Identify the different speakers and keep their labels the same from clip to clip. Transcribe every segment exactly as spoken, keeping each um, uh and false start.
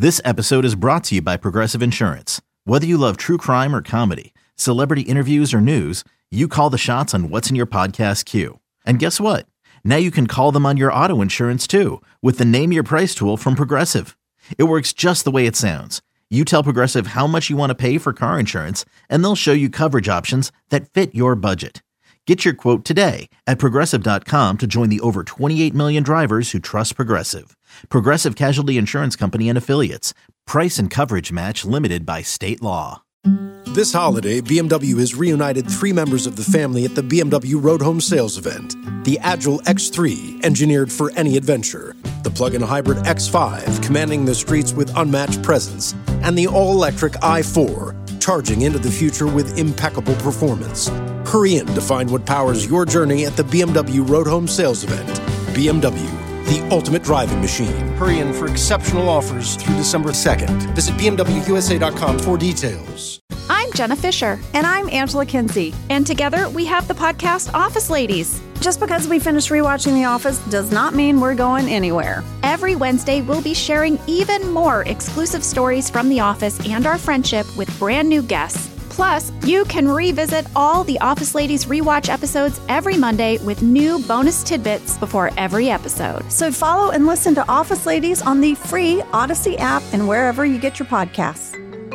Speaker 1: This episode is brought to you by Progressive Insurance. Whether you love true crime or comedy, celebrity interviews or news, you call the shots on what's in your podcast queue. And guess what? Now you can call them on your auto insurance too with the Name Your Price tool from Progressive. It works just the way it sounds. You tell Progressive how much you want to pay for car insurance, and they'll show you coverage options that fit your budget. Get your quote today at Progressive dot com to join the over twenty-eight million drivers who trust Progressive. Progressive Casualty Insurance Company and Affiliates. Price and coverage match limited by state law.
Speaker 2: This holiday, B M W has reunited three members of the family at the B M W Road Home Sales event. The Agile X three, engineered for any adventure. The plug-in hybrid X five, commanding the streets with unmatched presence. And the all-electric i four, charging into the future with impeccable performance. Hurry in to find what powers your journey at the B M W Road Home Sales event. B M W, the ultimate driving machine. Hurry in for exceptional offers through December second. Visit B M W U S A dot com for details.
Speaker 3: I'm Jenna Fisher.
Speaker 4: And I'm Angela Kinsey.
Speaker 3: And together we have the podcast Office Ladies.
Speaker 4: Just because we finished rewatching The Office does not mean we're going anywhere.
Speaker 3: Every Wednesday, we'll be sharing even more exclusive stories from The Office and our friendship with brand new guests. Plus, you can revisit all the Office Ladies rewatch episodes every Monday with new bonus tidbits before every episode.
Speaker 4: So follow and listen to Office Ladies on the free Odyssey app and wherever you get your podcasts.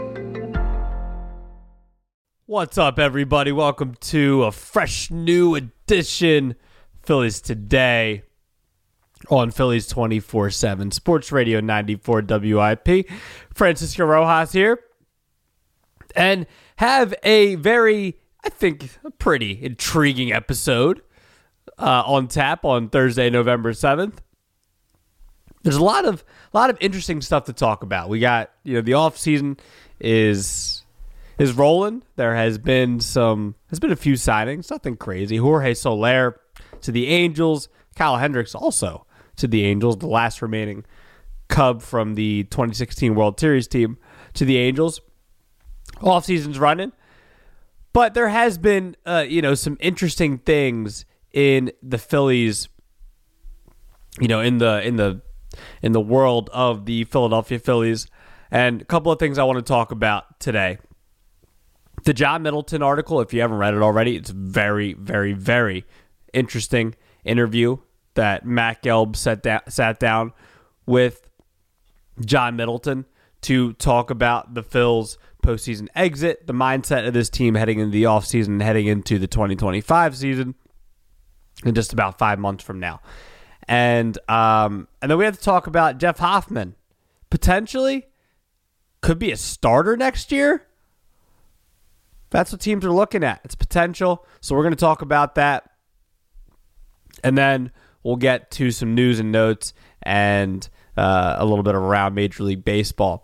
Speaker 5: What's up, everybody? Welcome to a fresh new edition Phillies Today on Phillies twenty-four seven Sports Radio ninety-four W I P. Francisco Rojas here. And have a very, I think, a pretty intriguing episode uh, on tap on Thursday, November seventh. There's a lot of a lot of interesting stuff to talk about. We got, you know, the off season is is rolling. There has been some has been a few signings, nothing crazy. Jorge Soler to the Angels, Kyle Hendricks also to the Angels, the last remaining Cub from the twenty sixteen World Series team to the Angels. Off season's running, but there has been, uh, you know, some interesting things in the Phillies, you know, in the in the in the world of the Philadelphia Phillies, and a couple of things I want to talk about today. The John Middleton article, if you haven't read it already, it's very, very, very interesting interview that Matt Gelb sat down, sat down with John Middleton to talk about the Phils' postseason exit, the mindset of this team heading into the offseason, heading into the twenty twenty-five season in just about five months from now. And um, and then we have to talk about Jeff Hoffman. Potentially could be a starter next year. That's what teams are looking at. It's potential. So we're going to talk about that. And then we'll get to some news and notes and uh, a little bit around Major League Baseball.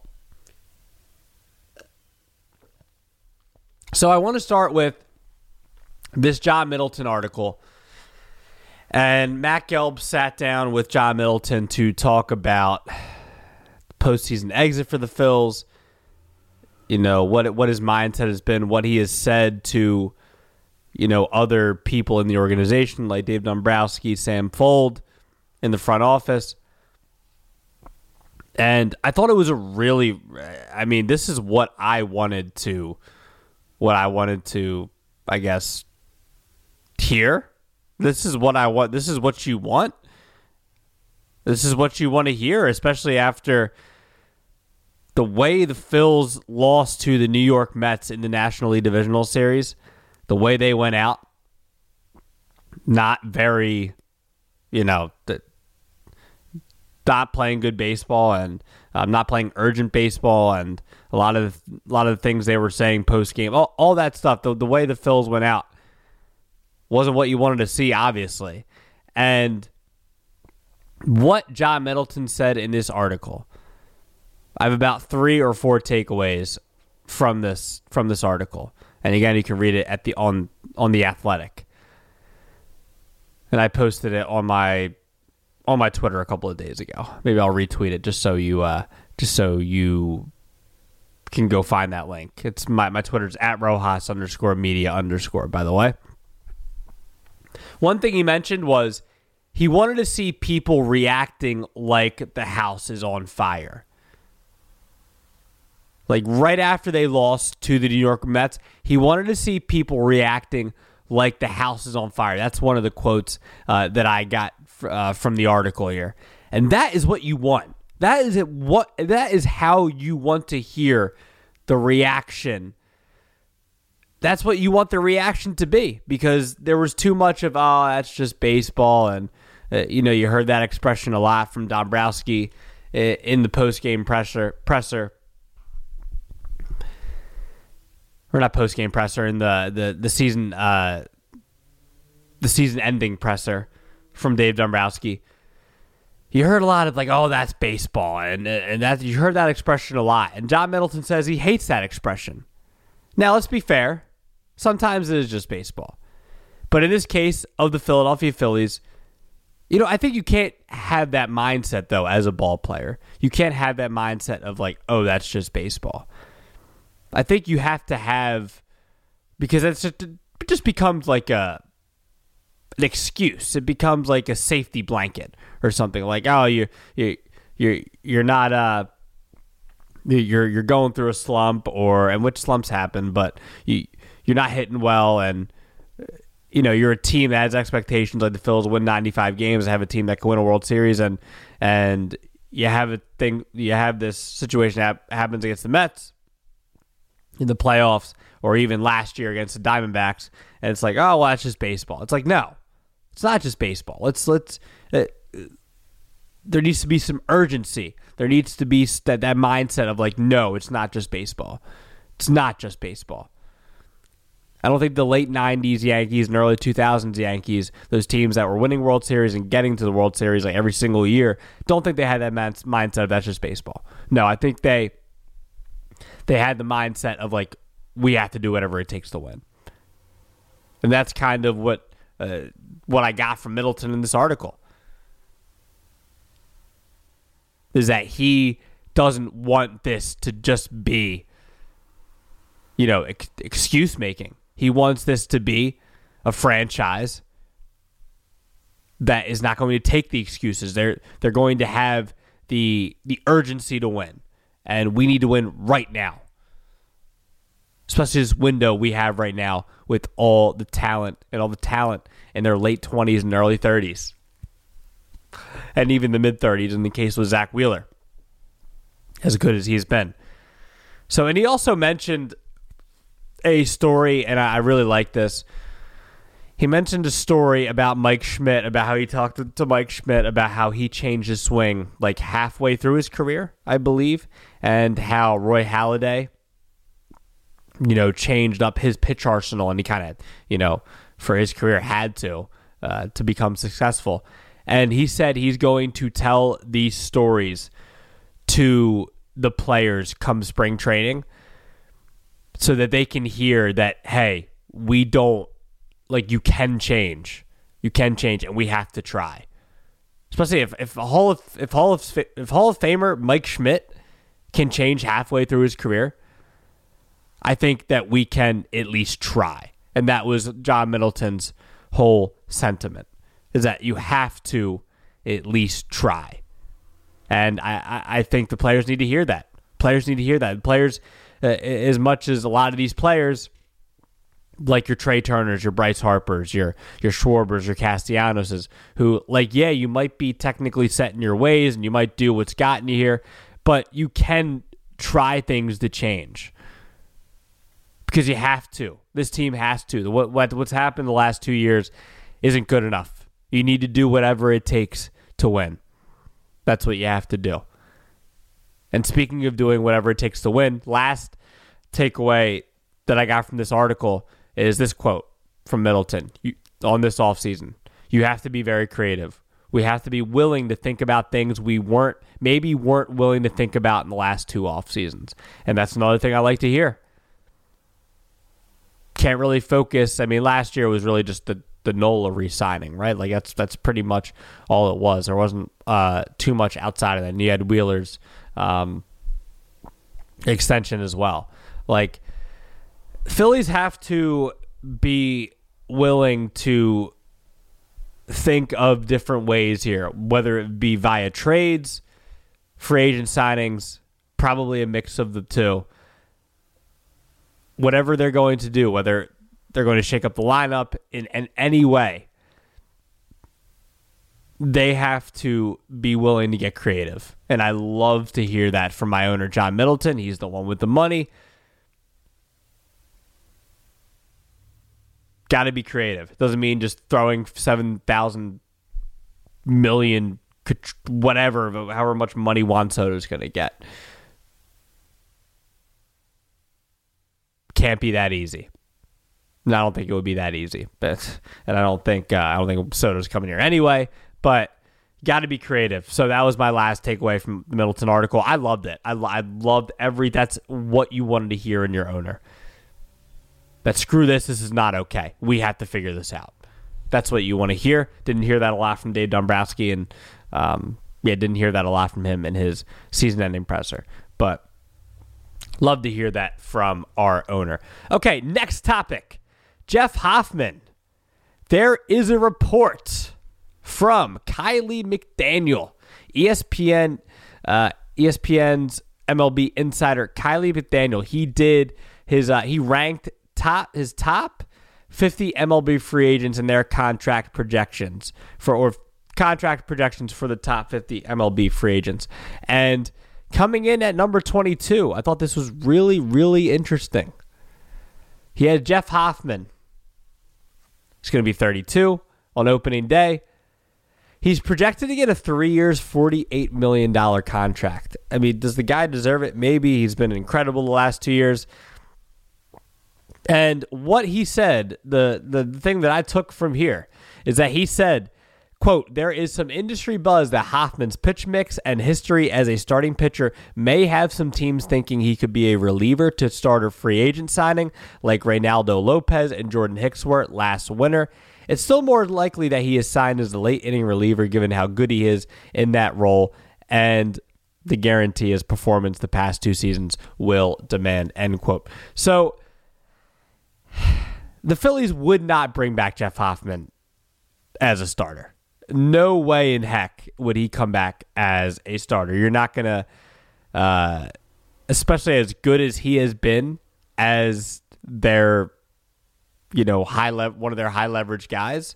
Speaker 5: So I want to start with this John Middleton article. And Matt Gelb sat down with John Middleton to talk about postseason exit for the Phils. You know, what what his mindset has been, what he has said to, you know, other people in the organization like Dave Dombrowski, Sam Fold in the front office. And I thought it was a really, I mean, this is what I wanted to, what I wanted to, I guess, hear. This is what I want. This is what you want. This is what you want to hear, especially after the way the Phils lost to the New York Mets in the National League Divisional Series, the way they went out, not very, you know, not playing good baseball and um, not playing urgent baseball, and a lot of a lot of the things they were saying post game, all, all that stuff. The, the way the Phils went out wasn't what you wanted to see, obviously. And what John Middleton said in this article, I have about three or four takeaways from this from this article. And again, you can read it at the on on the Athletic. And I posted it on my on my Twitter a couple of days ago. Maybe I'll retweet it just so you uh, just so you can go find that link. It's my my Twitter's at Rojas underscore media underscore, by the way. One thing he mentioned was he wanted to see people reacting like the house is on fire. Like right after they lost to the New York Mets, he wanted to see people reacting like the house is on fire. That's one of the quotes uh, that I got uh, from the article here. And that is what you want. That is it. What that is how you want to hear the reaction. That's what you want the reaction to be, because there was too much of, oh, that's just baseball. And, uh, you know, you heard that expression a lot from Dombrowski in the post-game presser, presser. Or not post-game presser, in the, the, the season uh, the season-ending presser from Dave Dombrowski. You heard a lot of like, oh, that's baseball, and and that you heard that expression a lot. And John Middleton says he hates that expression. Now, let's be fair. Sometimes it is just baseball. But in this case of the Philadelphia Phillies, you know, I think you can't have that mindset, though, as a ball player. You can't have that mindset of like, oh, that's just baseball. I think you have to have, because it's just, it just becomes like a an excuse. It becomes like a safety blanket or something. Like, oh, you you you you're not uh you're you're going through a slump, or and which slumps happen, but you you're not hitting well, and you know you're a team that has expectations. Like the Phils win ninety-five games, have a team that can win a World Series, and and you have a thing. You have this situation that happens against the Mets in the playoffs, or even last year against the Diamondbacks, and it's like, oh, well, that's just baseball. It's like, no, it's not just baseball. Let's let's. Uh, there needs to be some urgency. There needs to be that that mindset of like, no, it's not just baseball. It's not just baseball. I don't think the late nineties Yankees and early two thousands Yankees, those teams that were winning World Series and getting to the World Series like every single year, don't think they had that man- mindset of that's just baseball. No, I think they they had the mindset of like, we have to do whatever it takes to win. And that's kind of what uh, what I got from Middleton in this article. Is that he doesn't want this to just be, you know, ex- excuse making. He wants this to be a franchise that is not going to take the excuses. They're they're going to have the the urgency to win, and we need to win right now. Especially this window we have right now with all the talent and all the talent in their late twenties and early thirties. And even the mid-thirties in the case with Zach Wheeler, as good as he's been. So, and he also mentioned a story, and I really like this. He mentioned a story about Mike Schmidt, about how he talked to, to Mike Schmidt about how he changed his swing like halfway through his career, I believe, and how Roy Halladay, you know, changed up his pitch arsenal, and he kind of, you know, for his career had to, uh, to become successful. And he said he's going to tell these stories to the players come spring training so that they can hear that, hey, we don't, like, you can change. You can change, and we have to try. Especially if, if a Hall of if Hall of if Hall of Famer Mike Schmidt can change halfway through his career, I think that we can at least try. And that was John Middleton's whole sentiment, is that you have to at least try. And I, I, I think the players need to hear that. Players need to hear that. Players, uh, as much as a lot of these players, like your Trey Turners, your Bryce Harpers, your your Schwarbers, your Castellanoses, who, like, yeah, you might be technically set in your ways and you might do what's gotten you here, but you can try things to change. Because you have to. This team has to. What, what What's happened the last two years isn't good enough. You need to do whatever it takes to win. That's what you have to do. And speaking of doing whatever it takes to win, last takeaway that I got from this article is this quote from Middleton you, on this offseason. You have to be very creative. We have to be willing to think about things we weren't, maybe weren't willing to think about in the last two off seasons. And that's another thing I like to hear. Can't really focus. I mean, last year was really just the the Nola re-signing, right? Like that's that's pretty much all it was. There wasn't uh, too much outside of that. And you had Wheeler's um, extension as well. Like, Phillies have to be willing to think of different ways here, whether it be via trades, free agent signings, probably a mix of the two. whatever they're going to do, whether they're going to shake up the lineup in, in any way, they have to be willing to get creative. And I love to hear that from my owner, John Middleton. He's the one with the money. Got to be creative. Doesn't mean just throwing seven thousand million, whatever, however much money Juan Soto is going to get. Can't be that easy. And I don't think it would be that easy. But and I don't think uh, I don't think Soto's coming here anyway. But got to be creative. So that was my last takeaway from the Middleton article. I loved it. I, I loved every. That's what you wanted to hear in your owner. That screw this. This is not okay. We have to figure this out. That's what you want to hear. Didn't hear that a lot from Dave Dombrowski, and um, yeah, didn't hear that a lot from him in his season-ending presser. But love to hear that from our owner. Okay, next topic. Jeff Hoffman. There is a report from Kiley McDaniel, E S P N, uh, E S P N's M L B insider Kiley McDaniel. He did his. Uh, he ranked top his top fifty M L B free agents and their contract projections for or contract projections for the top fifty M L B free agents. And coming in at number twenty-two, I thought this was really, really interesting. He had Jeff Hoffman. He's going to be thirty-two on opening day. He's projected to get a three years, forty-eight million dollars contract. I mean, does the guy deserve it? Maybe. He's been incredible the last two years. And what he said, the, the thing that I took from here is that he said, quote, there is some industry buzz that Hoffman's pitch mix and history as a starting pitcher may have some teams thinking he could be a reliever to start a free agent signing like Reynaldo Lopez and Jordan Hicks were last winter. It's still more likely that he is signed as a late inning reliever given how good he is in that role and the guarantee his performance the past two seasons will demand, end quote. So the Phillies would not bring back Jeff Hoffman as a starter. No way in heck would he come back as a starter. You're not going to, uh, especially as good as he has been as their, you know, high level, one of their high leverage guys,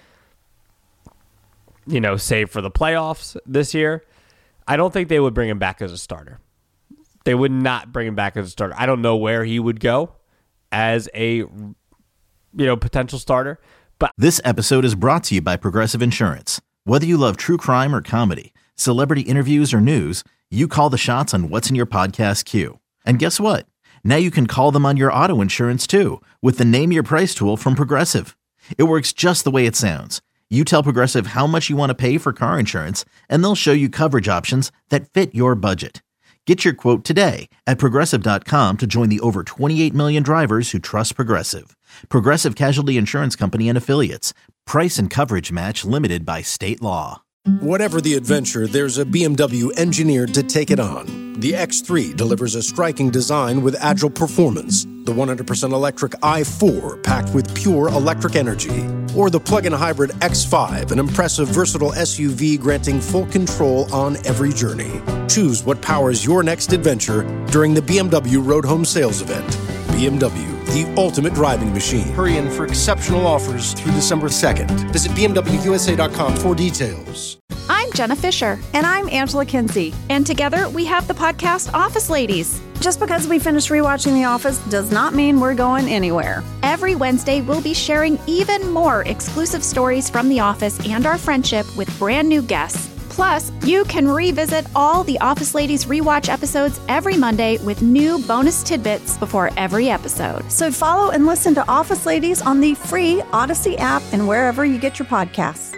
Speaker 5: you know, save for the playoffs this year. I don't think they would bring him back as a starter. They would not bring him back as a starter. I don't know where he would go as a, you know, potential starter. But
Speaker 1: this episode is brought to you by Progressive Insurance. Whether you love true crime or comedy, celebrity interviews or news, you call the shots on what's in your podcast queue. And guess what? Now you can call them on your auto insurance too with the Name Your Price tool from Progressive. It works just the way it sounds. You tell Progressive how much you want to pay for car insurance, and they'll show you coverage options that fit your budget. Get your quote today at Progressive dot com to join the over twenty-eight million drivers who trust Progressive. Progressive Casualty Insurance Company and Affiliates. Price and coverage match limited by state law.
Speaker 2: Whatever the adventure, there's a B M W engineered to take it on. The X three delivers a striking design with agile performance. The one hundred percent electric i four packed with pure electric energy. Or the plug-in hybrid X five, an impressive, versatile S U V granting full control on every journey. Choose what powers your next adventure during the B M W Road Home Sales Event. B M W, the ultimate driving machine. Hurry in for exceptional offers through December second. Visit B M W U S A dot com for details.
Speaker 3: I'm Jenna Fisher.
Speaker 4: And I'm Angela Kinsey.
Speaker 3: And together we have the podcast Office Ladies.
Speaker 4: Just because we finished rewatching The Office does not mean we're going anywhere.
Speaker 3: Every Wednesday, we'll be sharing even more exclusive stories from The Office and our friendship with brand new guests. Plus, you can revisit all the Office Ladies rewatch episodes every Monday with new bonus tidbits before every episode.
Speaker 4: So follow and listen to Office Ladies on the free Odyssey app and wherever you get your podcasts.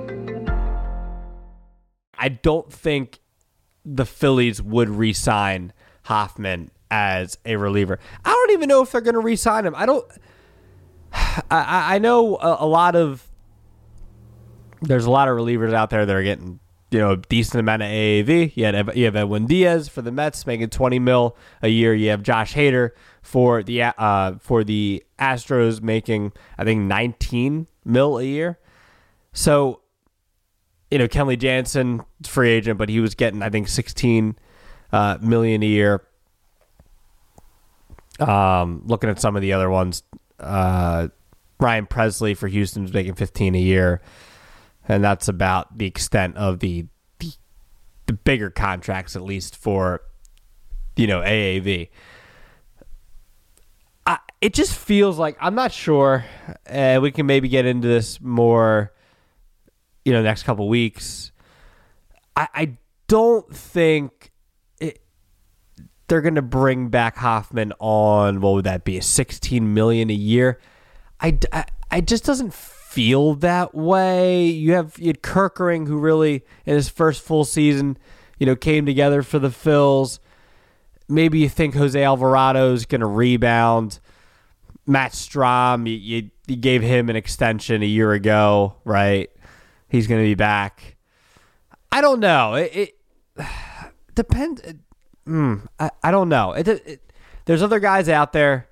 Speaker 5: I don't think the Phillies would re-sign Hoffman as a reliever. I don't even know if they're going to re-sign him. I don't. I, I know a, a lot of. There's a lot of relievers out there that are getting, you know, a decent amount of A A V. You have you have Edwin Diaz for the Mets making twenty mil a year. You have Josh Hader for the uh for the Astros making, I think, nineteen mil a year. So, you know, Kenley Jansen, free agent, but he was getting, I think, sixteen uh, million a year. Um, looking at some of the other ones, uh, Ryan Presley for Houston's making fifteen a year, and that's about the extent of the the, the bigger contracts, at least for, you know, A A V. I, it just feels like, I'm not sure, uh, we can maybe get into this more, you know, next couple weeks. I, I don't think it, they're going to bring back Hoffman on, what would that be, a sixteen million dollars a year? I, I, I just doesn't feel that way. You have you had Kerkering, who really, in his first full season, you know, came together for the Phils. Maybe you think Jose Alvarado is going to rebound. Matt Strahm, you, you, you gave him an extension a year ago, right? He's going to be back. I don't know. It, it depends. Mm, I, I don't know. It, it, there's other guys out there.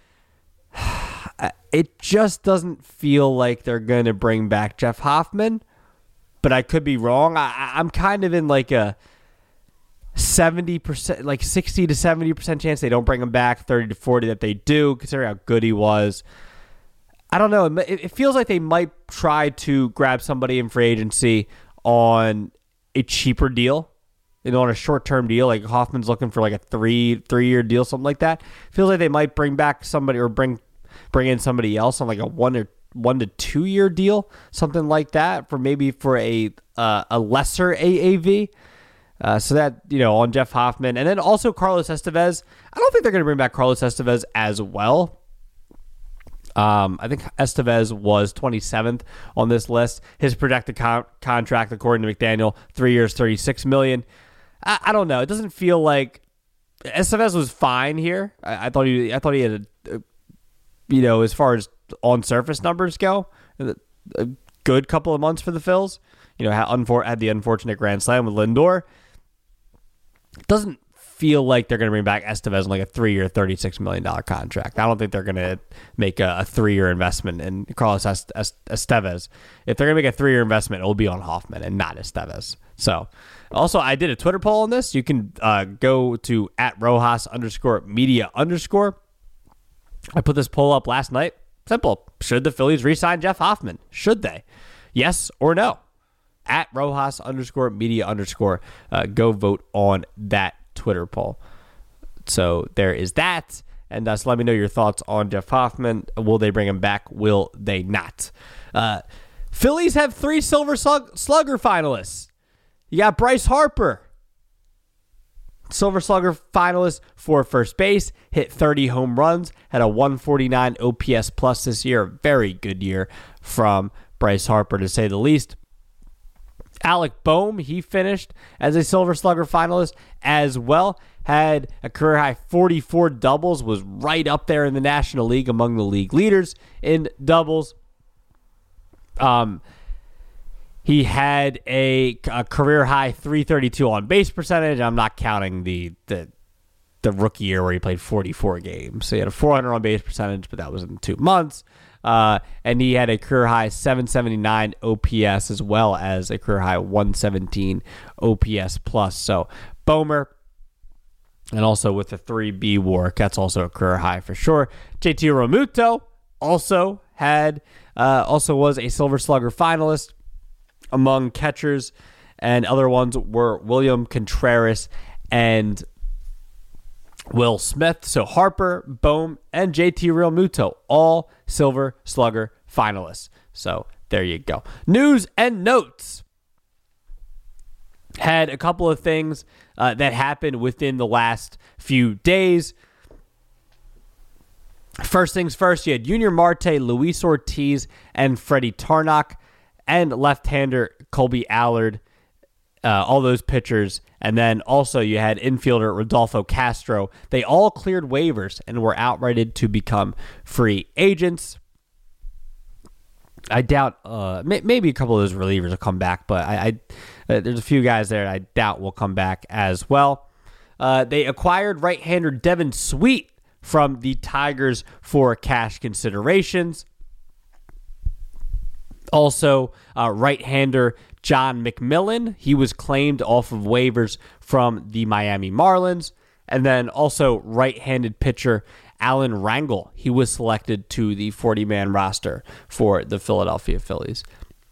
Speaker 5: It just doesn't feel like they're going to bring back Jeff Hoffman, but I could be wrong. I, I'm kind of in like a seventy percent, like sixty to seventy percent chance they don't bring him back, thirty to forty that they do, considering how good he was. I don't know. It, it feels like they might try to grab somebody in free agency on a cheaper deal, you know, on a short-term deal. Like Hoffman's looking for like a three, three-year deal, something like that. Feels like they might bring back somebody or bring bring in somebody else on like a one or one to two year deal, something like that, for maybe for a uh, a lesser A A V. Uh, so that, you know, on Jeff Hoffman. And then also Carlos Estevez. I don't think they're going to bring back Carlos Estevez as well. Um, I think Estevez was twenty-seventh on this list. His projected con- contract, according to McDaniel, three years, thirty-six million dollars. I, I don't know. It doesn't feel like Estevez was fine here. I, I thought he, I thought he had a, a you know, as far as on-surface numbers go, a good couple of months for the Phils. You know, had, unfor- had the unfortunate Grand Slam with Lindor. It doesn't feel like they're going to bring back Estevez on like a three-year, thirty-six million dollars contract. I don't think they're going to make a, a three-year investment in Carlos Est- Est- Estevez. If they're going to make a three-year investment, it will be on Hoffman and not Estevez. So, also, I did a Twitter poll on this. You can uh, go to at Rojas underscore media underscore. I put this poll up last night. Simple. Should the Phillies re-sign Jeff Hoffman? Should they? Yes or no? At Rojas underscore media underscore. Uh, go vote on that Twitter poll. So there is that. And uh, so let me know your thoughts on Jeff Hoffman. Will they bring him back? Will they not? Uh, Phillies have three Silver Slug- Slugger finalists. You got Bryce Harper, Silver Slugger finalist for first base, hit thirty home runs, had a one forty-nine O P S plus this year. A very good year from Bryce Harper, to say the least. Alec Bohm, he finished as a Silver Slugger finalist as well. Had a career high forty-four doubles, was right up there in the National League among the league leaders in doubles. Um, he had a, a career high three thirty-two on base percentage. I'm not counting the the the rookie year where he played forty-four games. So he had a four hundred on base percentage, but that was in two months. Uh, and he had a career high seven seventy-nine O P S as well as a career high one seventeen O P S plus. So Bomer, and also with the three B WAR, that's also a career high for sure. J T Realmuto also had uh, also was a Silver Slugger finalist among catchers, and other ones were William Contreras and Will Smith. So Harper, Bohm, and J T Realmuto, all Silver Slugger finalists. So there you go. News and notes. Had a couple of things uh, that happened within the last few days. First things first, you had Junior Marte, Luis Ortiz, and Freddie Tarnok, and left-hander Colby Allard, uh, all those pitchers. And then also you had infielder Rodolfo Castro. They all cleared waivers and were outrighted to become free agents. I doubt, uh, may, maybe a couple of those relievers will come back, but I, I uh, there's a few guys there I doubt will come back as well. Uh, they acquired right-hander Devin Sweet from the Tigers for cash considerations. Also, uh, right-hander John McMillan. He was claimed off of waivers from the Miami Marlins. And then also right-handed pitcher Alan Rangel. He was selected to the forty-man roster for the Philadelphia Phillies.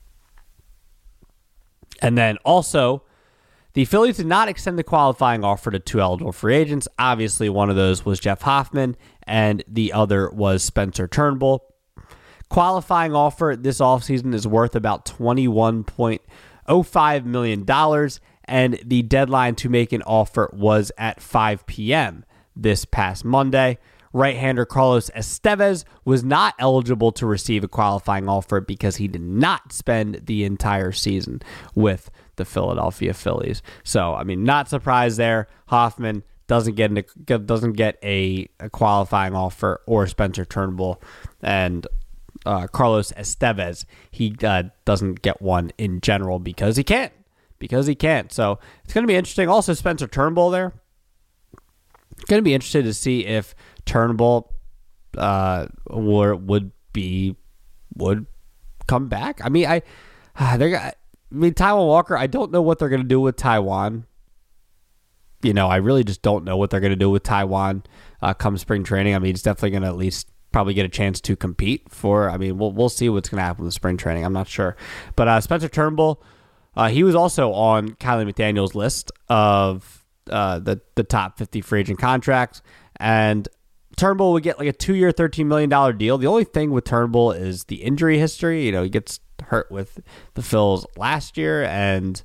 Speaker 5: And then also, the Phillies did not extend the qualifying offer to two eligible free agents. Obviously, one of those was Jeff Hoffman, and the other was Spencer Turnbull. Qualifying offer this offseason is worth about twenty-one point oh five million dollars, and the deadline to make an offer was at five p.m. this past Monday. Right-hander Carlos Estevez was not eligible to receive a qualifying offer because he did not spend the entire season with the Philadelphia Phillies. So, I mean, not surprised there. Hoffman doesn't get a, doesn't get a, a qualifying offer, or Spencer Turnbull, and uh, Carlos Estevez, he uh, doesn't get one in general because he can't. Because he can't. So, it's going to be interesting. Also, Spencer Turnbull there. Going to be interested to see if Turnbull uh, would would be would come back. I mean, I they I mean Taijuan Walker. I don't know what they're going to do with Taijuan. You know, I really just don't know what they're going to do with Taijuan uh, come spring training. I mean, he's definitely going to at least probably get a chance to compete for. I mean, we'll we'll see what's going to happen with spring training. I'm not sure, but uh, Spencer Turnbull, uh, he was also on Kiley McDaniel's list of. Uh, the the top fifty free agent contracts, and Turnbull would get like a two-year, thirteen million dollars deal. The only thing with Turnbull is the injury history. You know, he gets hurt with the Phils last year, and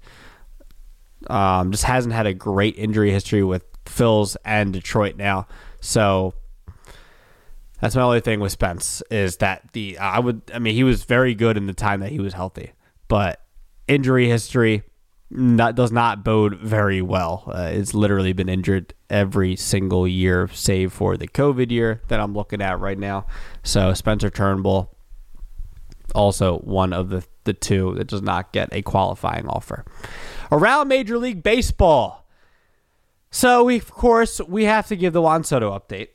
Speaker 5: um, just hasn't had a great injury history with Phils and Detroit now. So that's my only thing with Spence is that the I would I mean he was very good in the time that he was healthy, but injury history. That does not bode very well. Uh, it's literally been injured every single year, save for the COVID year that I'm looking at right now. So Spencer Turnbull, also one of the, the two that does not get a qualifying offer. Around Major League Baseball. So, we, of course, we have to give the Juan Soto update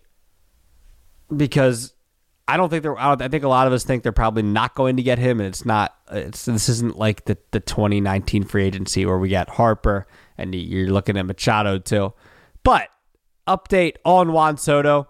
Speaker 5: because I don't think they're. I, don't, I think a lot of us think they're probably not going to get him, and it's not. It's this isn't like the, the twenty nineteen free agency where we got Harper and you're looking at Machado too. But update on Juan Soto.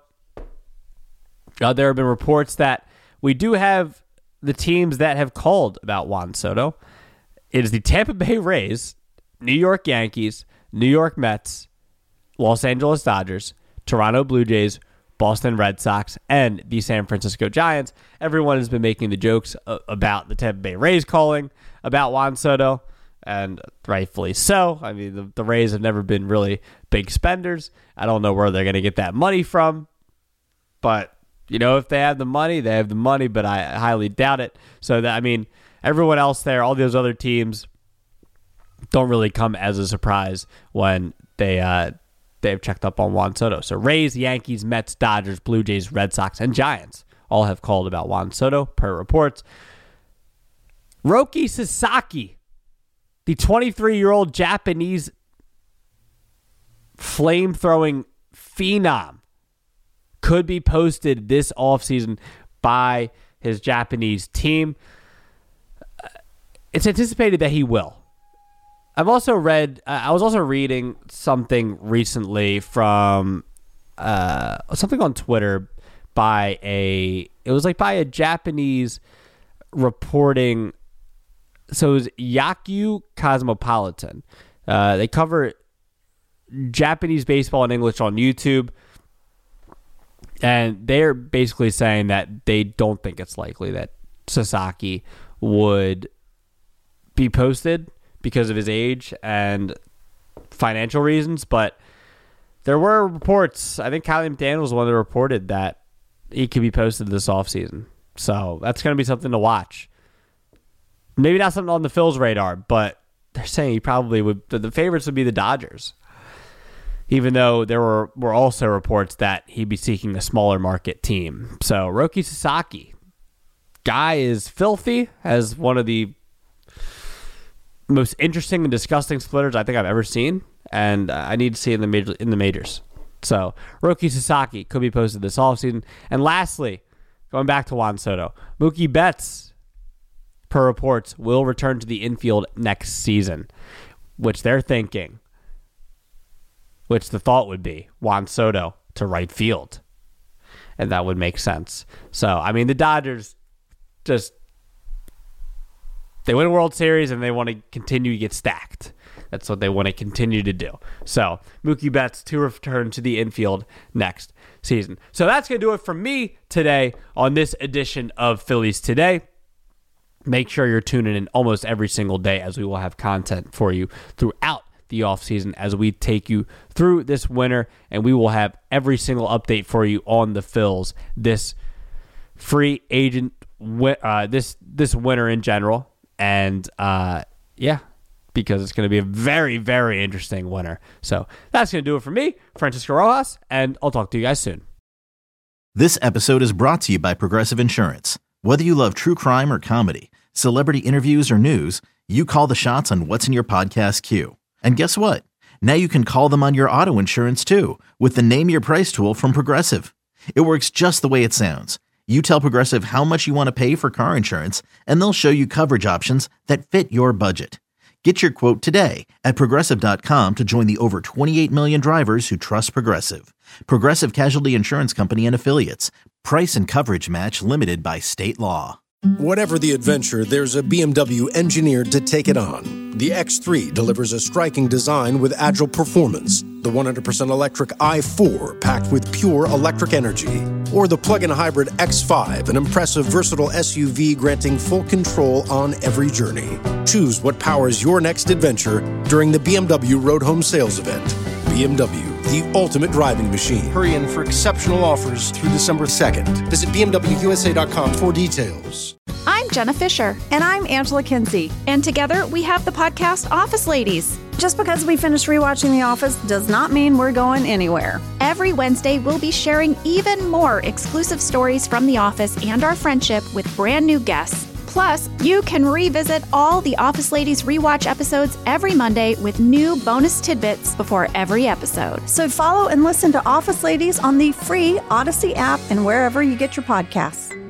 Speaker 5: Uh, there have been reports that we do have the teams that have called about Juan Soto. It is the Tampa Bay Rays, New York Yankees, New York Mets, Los Angeles Dodgers, Toronto Blue Jays, Boston Red Sox, and the San Francisco Giants. Everyone has been making the jokes uh, about the Tampa Bay Rays calling about Juan Soto, and rightfully so. I mean, the, the Rays have never been really big spenders. I don't know where they're going to get that money from, but, you know, if they have the money, they have the money, but I highly doubt it. So, that I mean, everyone else there, all those other teams, don't really come as a surprise when they uh, they've checked up on Juan Soto. So Rays, Yankees, Mets, Dodgers, Blue Jays, Red Sox, and Giants all have called about Juan Soto, per reports. Roki Sasaki, the twenty-three-year-old Japanese flame-throwing phenom, could be posted this offseason by his Japanese team. It's anticipated that he will. I've also read, uh, I was also reading something recently from uh, something on Twitter by a, it was like by a Japanese reporting, so it was Yakyu Cosmopolitan. Uh, they cover Japanese baseball in English on YouTube, and they're basically saying that they don't think it's likely that Sasaki would be posted because of his age and financial reasons, but there were reports. I think Kiley McDaniel was the one that reported that he could be posted this offseason. So that's going to be something to watch. Maybe not something on the Phil's radar, but they're saying he probably would. The favorites would be the Dodgers, even though there were, were also reports that he'd be seeking a smaller market team. So Roki Sasaki, guy is filthy, as one of the most interesting and disgusting splitters I think I've ever seen, and I need to see it in the major, in the majors. So Roki Sasaki could be posted this offseason. And lastly, going back to Juan Soto, Mookie Betts, per reports, will return to the infield next season, which they're thinking which the thought would be Juan Soto to right field. And that would make sense. So, I mean, the Dodgers just, they win a World Series and they want to continue to get stacked. That's what they want to continue to do. So, Mookie Betts to return to the infield next season. So, that's going to do it for me today on this edition of Phillies Today. Make sure you're tuning in almost every single day, as we will have content for you throughout the offseason as we take you through this winter, and we will have every single update for you on the Phils this free agent uh, this this winter in general. And uh, yeah, because it's going to be a very, very interesting winter. So that's going to do it for me, Francisco Rojas, and I'll talk to you guys soon.
Speaker 1: This episode is brought to you by Progressive Insurance. Whether you love true crime or comedy, celebrity interviews or news, you call the shots on what's in your podcast queue. And guess what? Now you can call them on your auto insurance too with the Name Your Price tool from Progressive. It works just the way it sounds. You tell Progressive how much you want to pay for car insurance, and they'll show you coverage options that fit your budget. Get your quote today at Progressive dot com to join the over twenty-eight million drivers who trust Progressive. Progressive Casualty Insurance Company and Affiliates. Price and coverage match limited by state law.
Speaker 2: Whatever the adventure, there's a B M W engineered to take it on. The X three delivers a striking design with agile performance. The one hundred percent electric i four packed with pure electric energy. Or the plug-in hybrid X five, an impressive versatile S U V granting full control on every journey. Choose what powers your next adventure during the B M W Road Home Sales Event. B M W, the ultimate driving machine. Hurry in for exceptional offers through December second. Visit B M W U S A dot com for details.
Speaker 3: I'm Jenna Fisher.
Speaker 4: And I'm Angela Kinsey.
Speaker 3: And together we have the podcast Office Ladies.
Speaker 4: Just because we finished rewatching The Office does not mean we're going anywhere.
Speaker 3: Every Wednesday, we'll be sharing even more exclusive stories from The Office and our friendship with brand new guests. Plus, you can revisit all the Office Ladies rewatch episodes every Monday with new bonus tidbits before every episode.
Speaker 4: So follow and listen to Office Ladies on the free Odyssey app and wherever you get your podcasts.